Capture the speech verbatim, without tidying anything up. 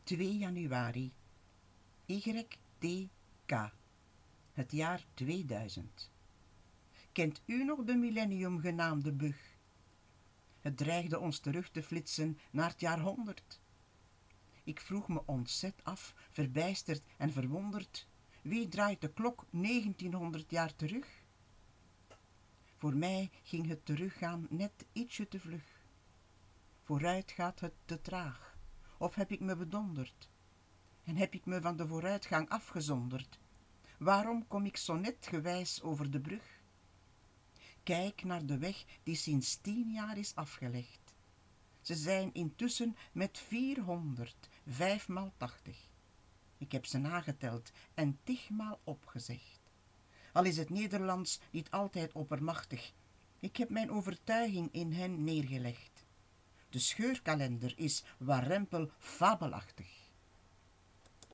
twee januari, Y T K, het jaar tweeduizend. Kent u nog de millennium genaamde bug? Het dreigde ons terug te flitsen naar het jaar honderd. Ik vroeg me ontzet af, verbijsterd en verwonderd, wie draait de klok negentienhonderd jaar terug? Voor mij ging het teruggaan net ietsje te vlug. Vooruit gaat het te traag, of heb ik me bedonderd? En heb ik me van de vooruitgang afgezonderd? Waarom kom ik zo net gewijs over de brug? Kijk naar de weg die sinds tien jaar is afgelegd. Ze zijn intussen met vierhonderd, vijfmaal tachtig. Ik heb ze nageteld en tigmaal opgezegd. Al is het Nederlands niet altijd oppermachtig, ik heb mijn overtuiging in hen neergelegd. De scheurkalender is warempel fabelachtig.